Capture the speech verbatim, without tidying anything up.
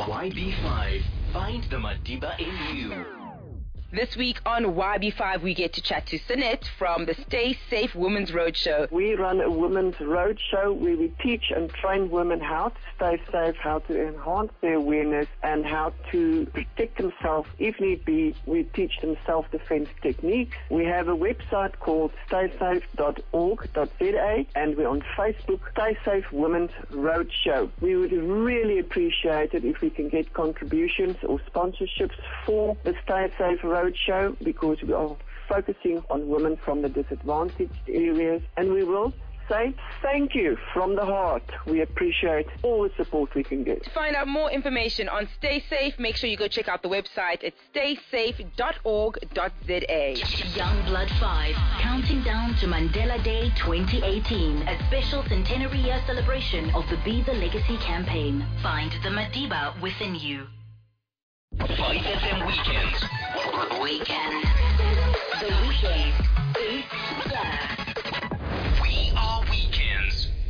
Y B five. Find the Madiba in you. This week on Y B five, we get to chat to Sinette from the Stay Safe Women's Roadshow. We run a women's roadshow where we teach and train women how to stay safe, how to enhance their awareness, and how to protect themselves. If need be, we teach them self-defense techniques. We have a website called stay safe dot org dot z a, and we're on Facebook, Stay Safe Women's Roadshow. We would really appreciate it if we can get contributions or sponsorships for the Stay Safe Roadshow. Show because we are focusing on women from the disadvantaged areas, and we will say thank you from the heart. We appreciate all the support we can get. To find out more information on Stay Safe, make sure you go check out the website. It's stay safe dot org dot z a. Young Blood five, counting down to Mandela Day twenty eighteen, a special centenary year celebration of the Be the Legacy campaign. Find the Madiba within you. five F M Weekends. Weekend. The weekend. It's Black.